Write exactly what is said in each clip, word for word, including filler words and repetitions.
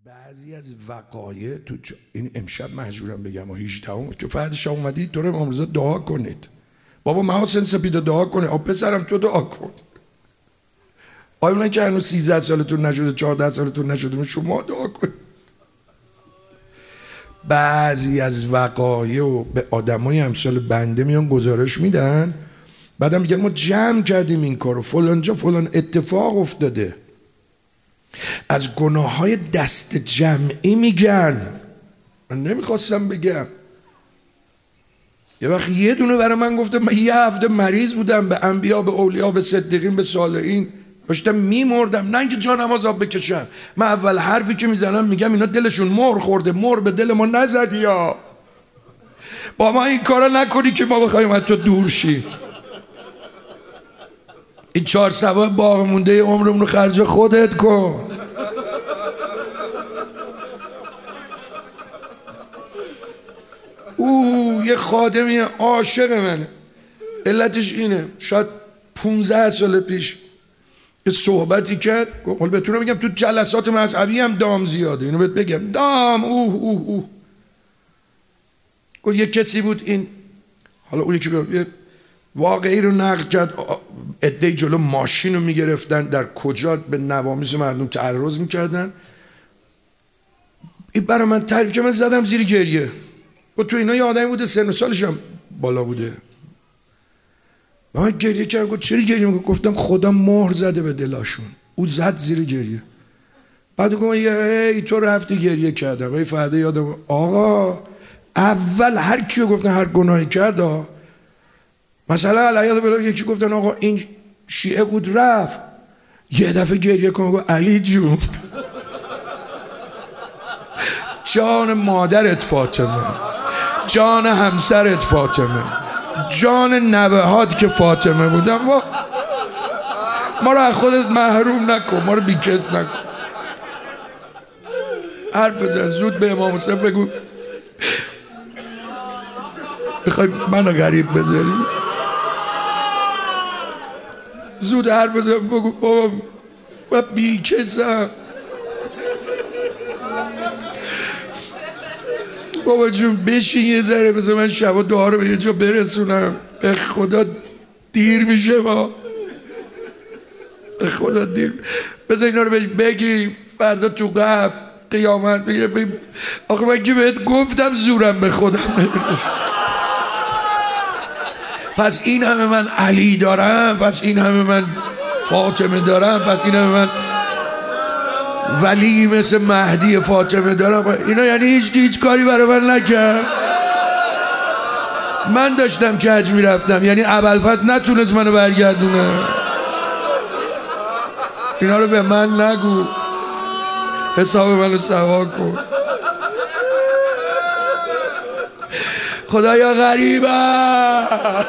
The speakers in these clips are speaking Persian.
بعضی از وقایع تو ج... این امشب مجبورم بگم و هجدهم که فردش اومدید دور امام رضا دعا کنید. بابا محاسن سپیده دعا کنید. آب پسرم تو دعا کن. آیا من که هنوز سیزده سالتون نشده چهارده سالتون نشده شما دعا کنید. بعضی از وقایع و به آدمای امثال بنده میان گزارش میدن، بعدم میگن ما جمع کردیم این کارو، فلان جا فلان اتفاق افتاده. از گناه های دست جمعی میگن. من نمیخواستم بگم. یه وقت یه دونه برای من گفته من یه هفته مریض بودم، به انبیا، به اولیا، به صدیقین، به صالحین داشتم میمردم، نه اینکه جانم عذاب بکشم. من اول حرفی که میزنم میگم اینا دلشون مر خورده، مر به دل ما نزدی یا با ما این کارا نکنی که ما بخوایم از تو دور شی. این چهار سبا باقی مونده عمرمون رو خرج خودت کن. اوه یه خادمی عاشق منه، علتش اینه شاید پونزده سال پیش یه صحبتی کرد، حالا بتونم بگم تو جلسات مذهبی هم دام زیاده، اینو بهت بگم دام اوه اوه اوه گفت یه کسی بود این، حالا اون یکی یه واقعی رو نقل کرد، عده‌ای جلو ماشین رو میگرفتن در کجا به نوامیس مردم تعرض میکردن. این برای من تعریف که من زدم زیر گریه. گفت تو اینا یه آدمی بوده سن و سالش هم بالا بوده. من گریه کردم. گفت چرا گریه میکنی؟ گفتم خدا مهر زده به دلاشون. او زد زیر گریه. بعد گفتم ای تو رفتی گریه کردم. ای فردا یادم آقا اول هر کیو گفتن هر گناهی کرد ها. مثلا علیه بلا یکی گفتن آقا این شیعه بود رفت، یه دفعه گریه کن گفت علی جون جان مادرت فاطمه، جان همسرت فاطمه، جان نوهات که فاطمه بودن، ما ما رو از خودت محروم نکن، ما رو بیکس نکن. حرف بزن زود به امام حسین بگو میخوای منو غریب بذاری؟ زود حرف بزن بگو بابا من بیکسم، بابا جون بشین یه ذره بذار من شبا دعا رو به یه جا برسونم. به خدا دیر میشه، ما به خدا دیر. بذار اینا رو بهش بگی فردا تو قبر قیامت بگه بگی آخه من که بهت گفتم زورم به خودم نمیرسه. پس این همه من علی دارم، پس این همه من فاطمه دارم، پس این همه من ولی مثل مهدی فاطمه دارم. اینا یعنی هیچ هیچ کاری برای من نکرد. من داشتم کج میرفتم، یعنی ابوالفضل نتونست منو برگردونه. اینا رو به من نگو، حساب منو سوا کن. خدایا غریبم،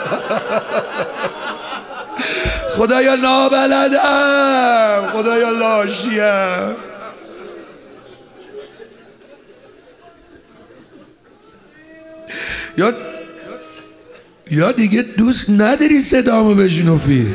خدایا نابلدم، خدایا لاشیم. یا یا دیگه دوست نداری صدامو بشنوی.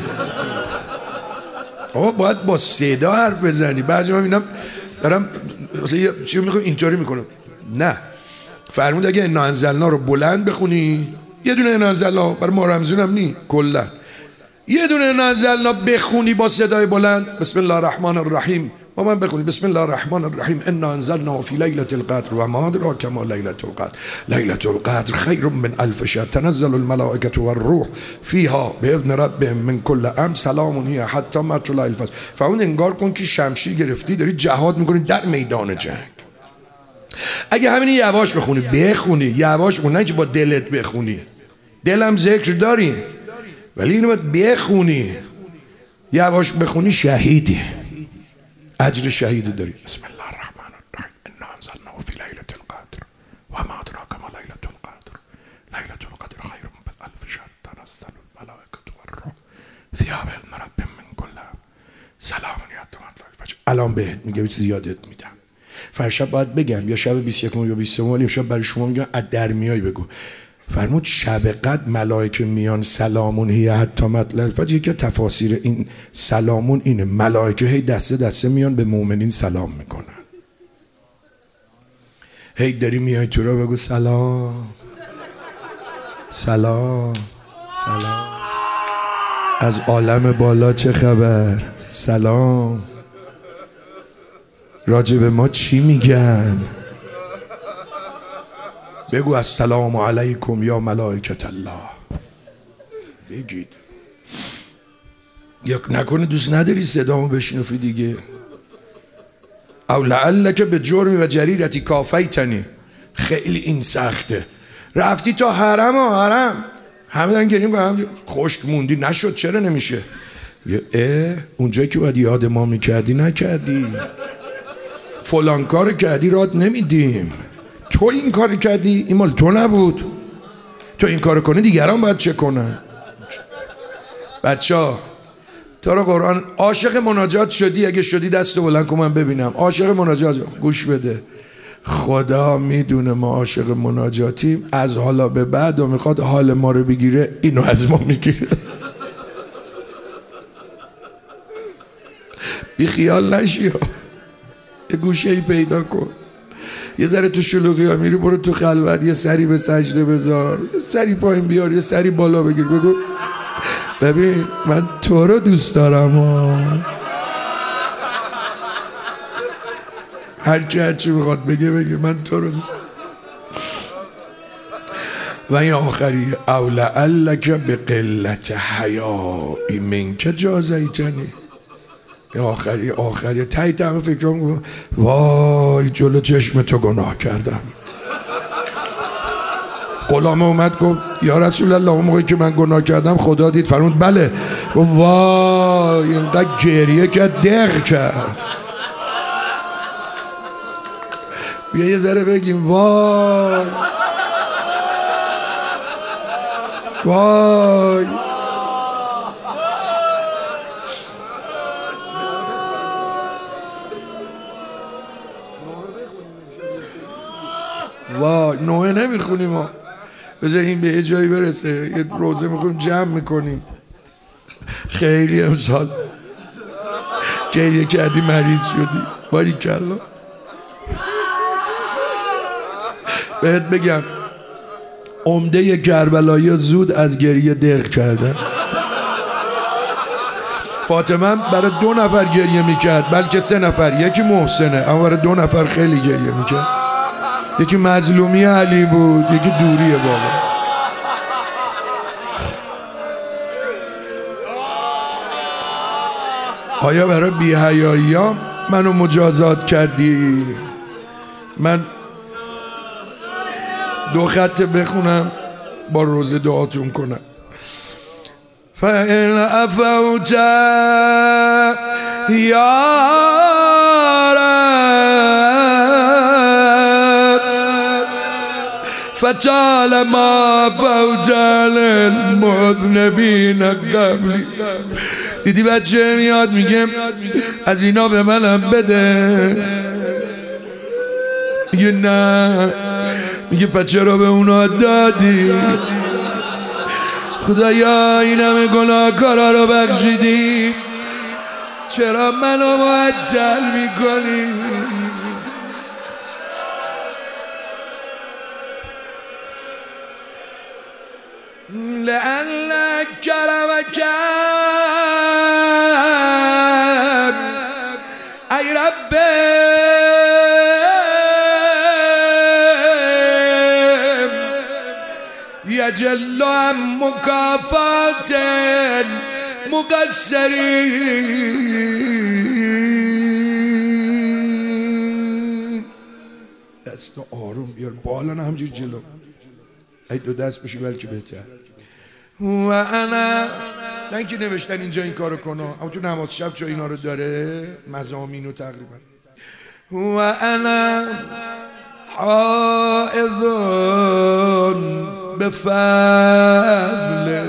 آقا باید با صدا حرف بزنی. بعضی من اینا دارم مثلا چی میخوام اینطوری میکنم. نه فرمود اگه انا انزلنا رو بلند بخونی، یه دونه انا انزلنا برای ما رمزون هم نی کلا، یه دونه انا انزلنا بخونی با صدای بلند، بسم الله الرحمن الرحیم با من بخونی بسم الله الرحمن الرحیم انا انزلنا فی لیلة القدر و ما ادراک ما لیلة القدر لیلة القدر خیر من الف شهر تنزل الملائکة والروح فیها باذن ربهم من کل امر سلام هی حتی مطلع الفجر. فاون انگار کن که شمشیر گرفتی داری جهاد میکنی در میدان جنگ. اگه همینی یواش بخونی، بخونی یواش بخونی، نه که با دلت بخونی. دلم ذکر داریم ولی اینو باید بخونی، یواش بخونی شهیدی، اجر شهیدی داری. بسم الله الرحمن الرحیم انا انزلناه فی لیلة القدر و ما ادراک ما لیلة القدر لیلة القدر خیر من الف شهر تنزل الملائکة والروح فیها باذن ربهم من کل امر سلام هی حتی مطلع الفجر. الان بهت میگم چیز یادت میدم. فرشب باید بگم یا شب بیست و یکم یا بیست و سوم، شب برای شما میگم از درمیای بگو. فرمود شب قدر ملائکه میان سلامون هی حتی مطلع الفجر. یکی تفاسیر این سلامون اینه ملائکه هی دسته دسته میان به مؤمنین سلام میکنن. هی داری میای تو را بگو سلام سلام سلام، از عالم بالا چه خبر، سلام، راجب ما چی میگن، بگو السلام علیکم یا ملائکت الله، بگید. یا نکنه دوست نداری صدامو بشنفی دیگه. او لعلک به جرمی و جریرتی کافیتنی، خیلی این سخته. رفتی تا حرم و حرم همه دارن گریم کنم خشک موندی نشد، چرا نمیشه؟ اه اونجایی که باید یاد ما میکردی نکردی، فلان کار کردی رات نمیدیم، تو این کار کردی این مال تو نبود، تو این کار کنی دیگران باید چه کنن؟ بچه ها تو را قرآن عاشق مناجات شدی؟ اگه شدی دست بلند کن من ببینم. عاشق مناجات گوش بده، خدا میدونه ما عاشق مناجاتیم، از حالا به بعد و میخواد حال ما رو بگیره اینو از ما میگیره. بی خیال نشی، یه گوشه ای پیدا کن، یه ذره تو شلوغی ها میری برو تو خلوت، یه سری به سجده بذار، یه سری پایین بیار، یه سری بالا بگیر، بگو ببین من تو رو دوست دارم ها. هرچی هرچی میخواد بگه بگه من تو رو دوست. و این آخری او لعلک به قلت حیایی منک جازیتنی. این آخری آخری تایی همه فکر هم وای جلو چشم تو گناه کردم. غلام اومد گفت یا رسول الله اون موقعی که من گناه کردم خدا دید؟ فرمود بله. گفت وای اینقدر گریه کرد دق کرد. بیا یه ذره بگیم وای وای وای. نوعه نمیخونیم ما، بذار این به یه جایی برسه، یه روزه میخونیم جمع میکنیم. خیلی امسال گریه کردی مریض شدی، باریکلا. بهت بگم عمده کربلایی زود از گریه دق کردن. فاطمه برای دو نفر گریه میکرد، بلکه سه نفر، یکی محسنه اما برای دو نفر خیلی گریه میکرد. یکی مظلومی علی بود، یکی دوری بابا. آیا برای بی‌حیایی ها منو مجازات کردی؟ من دو خط بخونم با روزه دعاتون کنم. فَإِنْ عَفَوْتَ یا فطالما فوت للمذنبین قبلی. دیدی بچه میاد میگه از اینا به منم بده، میگه نه، میگه بچه رو به اونا دادی، خدایا این همه گناهکارا رو بخشیدی، چرا منو معجل میکنی؟ لعلک کرمک ای رب یجل عن مکافات مقصرین. دست آروم بیار بالا، نه همجور جلو، ای دو دست بشی بلکه بهتر. و انا نه اینکه نوشتن اینجا این کارو کنه، اما تو نماز شب جا اینا رو داره، مزامینو تقریبا. و انا حائض بفضلک،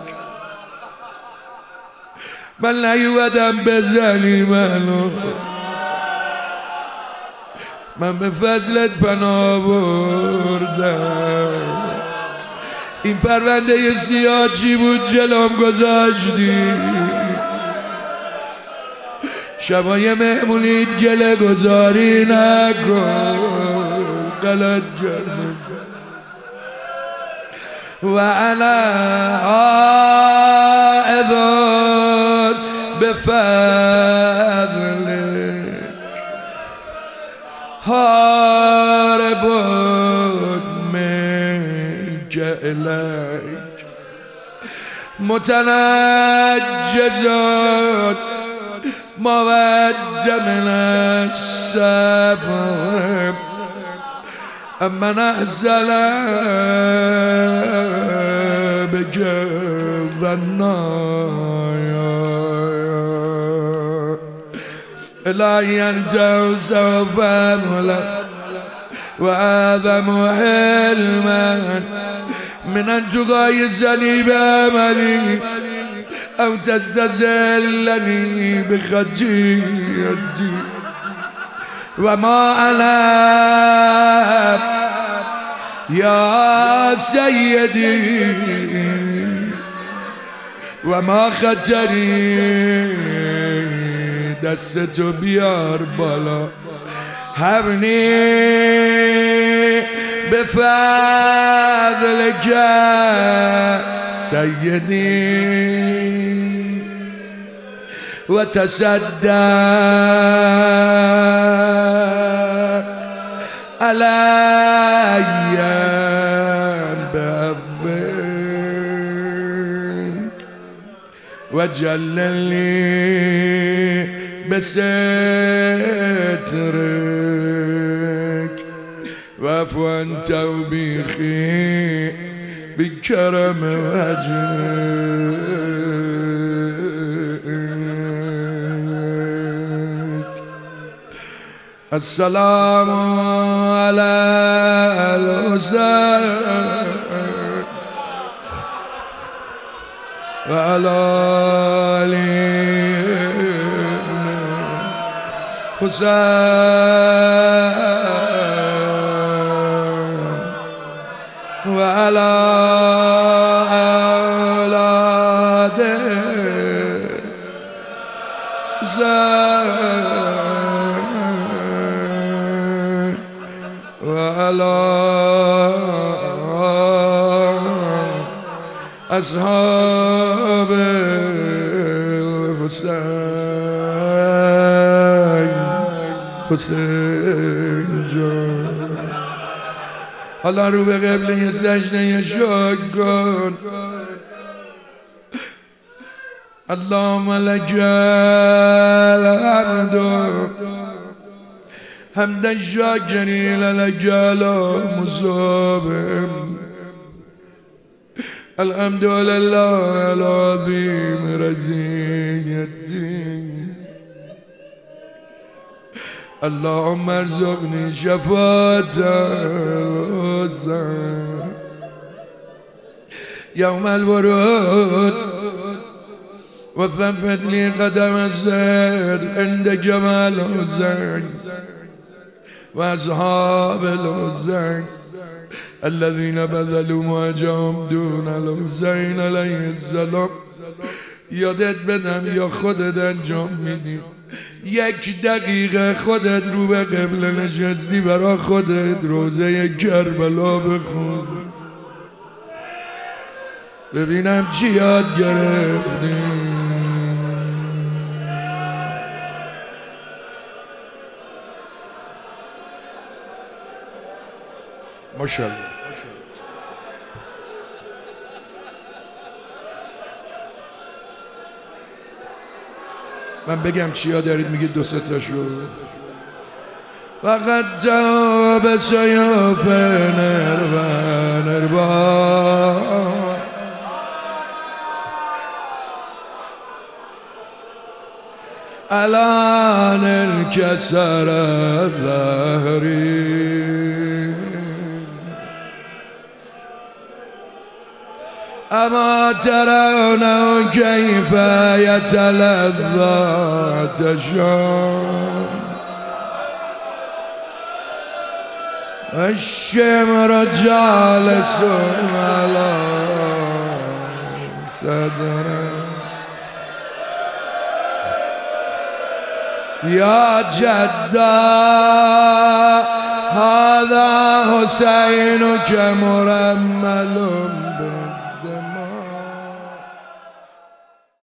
من نیومدم بزنی منو، من به فضلت پناه بردم. این پرونده سیاه چی بود جلوم گذاشتی؟ شبای مهمونیت گله گذاری نکن، غلط کردم و انا عائذ بفضلك هارب منك إليك متنجز موجه من السفر أما نحزل بك النار إلهي أنت سوف أملك وأعظم حلما من أن تغايزني بأملي أو تستزلني بخجيتي وما أنا يا سيدي وما خطري دست بیار بالا هبني بفضلك سيدي وتصدق علي بعفوك وجللني بسترك وعفو عن توبيخي بكرم وجهك السلام على الحسين وعلى آل حسين وعلى أولاد حسين وعلى أصحاب الحسين حسین جان حالا رو به قبله سجده شکر کن اللهم لك الحمد حمد الشاکرین لك المصاب الحمد لله العظيم رزق الدين اللهم ارزقني شفاعة الحسين يوم الورود وثبت لي قدم السير عند جمال الحسين وأصحاب الحسين الذين بذلوا مواجههم دون الحسين عليه السلام. یادت بدم یا خودت انجام میدی یک دقیقه خودت رو به قبله نشستی برا خودت روزه کربلا بخون ببینم چی یاد گرفتی. ماشاءالله من بگم چیا دارید میگید دو سه تاشو. فقط جواب سیاف نربا نربا الان انكسر ظهري أما ترون كيف يتلذى تشاء الشمر جالس على صدره يا جدا هذا حسین که مرمل